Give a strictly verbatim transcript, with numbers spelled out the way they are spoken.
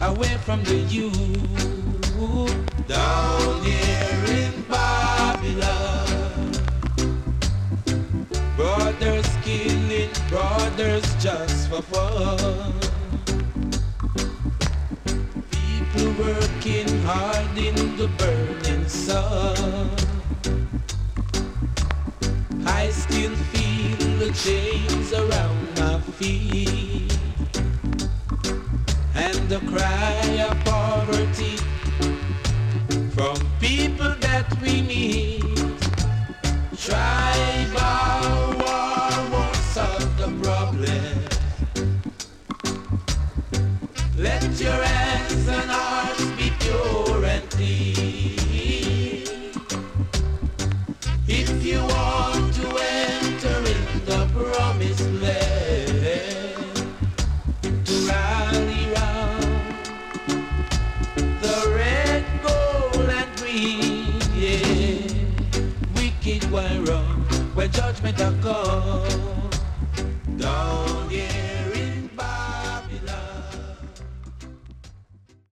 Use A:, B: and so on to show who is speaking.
A: away from the youth. Down here in Babylon, brothers killing brothers just for fun. People working hard in the burning sun. I still feel the chains around my feet, and the cry of poverty from people that we meet. Tribal war won't solve the problem.